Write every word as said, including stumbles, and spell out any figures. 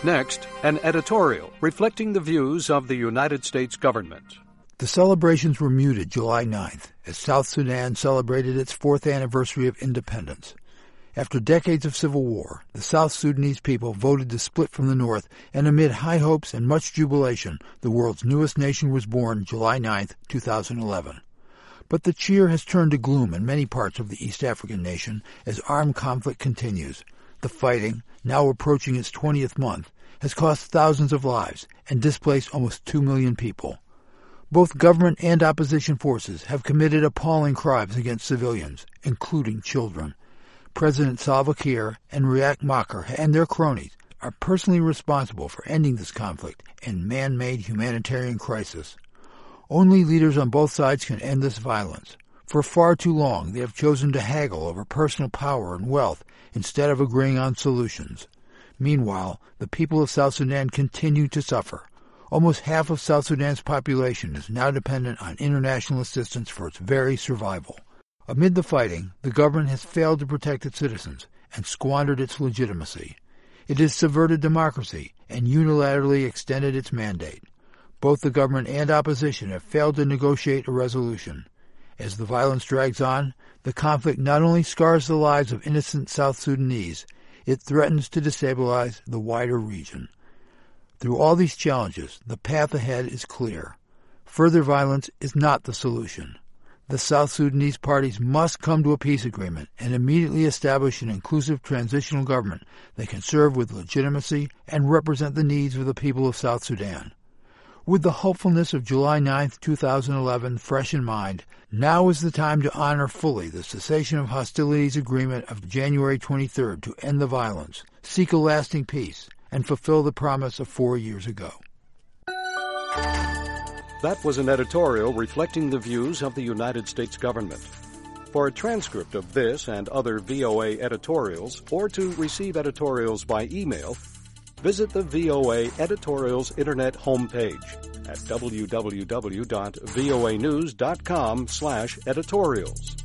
Next, an editorial reflecting the views of the United States government. The celebrations were muted July ninth as South Sudan celebrated its fourth anniversary of independence. After decades of civil war, the South Sudanese people voted to split from the North, and amid high hopes and much jubilation, the world's newest nation was born July ninth, two thousand eleven. But the cheer has turned to gloom in many parts of the East African nation as armed conflict continues. The fighting, now approaching its twentieth month, has cost thousands of lives and displaced almost two million people. Both government and opposition forces have committed appalling crimes against civilians, including children. President Salva Kiir and Riek Machar and their cronies are personally responsible for ending this conflict and man-made humanitarian crisis. Only leaders on both sides can end this violence. For far too long, they have chosen to haggle over personal power and wealth instead of agreeing on solutions. Meanwhile, the people of South Sudan continue to suffer. Almost half of South Sudan's population is now dependent on international assistance for its very survival. Amid the fighting, the government has failed to protect its citizens and squandered its legitimacy. It has subverted democracy and unilaterally extended its mandate. Both the government and opposition have failed to negotiate a resolution. As the violence drags on, the conflict not only scars the lives of innocent South Sudanese, it threatens to destabilize the wider region. Through all these challenges, the path ahead is clear. Further violence is not the solution. The South Sudanese parties must come to a peace agreement and immediately establish an inclusive transitional government that can serve with legitimacy and represent the needs of the people of South Sudan. With the hopefulness of July ninth, two thousand eleven fresh in mind, now is the time to honor fully the cessation of hostilities agreement of January twenty-third to end the violence, seek a lasting peace, and fulfill the promise of four years ago. That was an editorial reflecting the views of the United States government. For a transcript of this and other V O A editorials, or to receive editorials by email, visit the V O A Editorials Internet homepage at w w w dot voa news dot com slash editorials.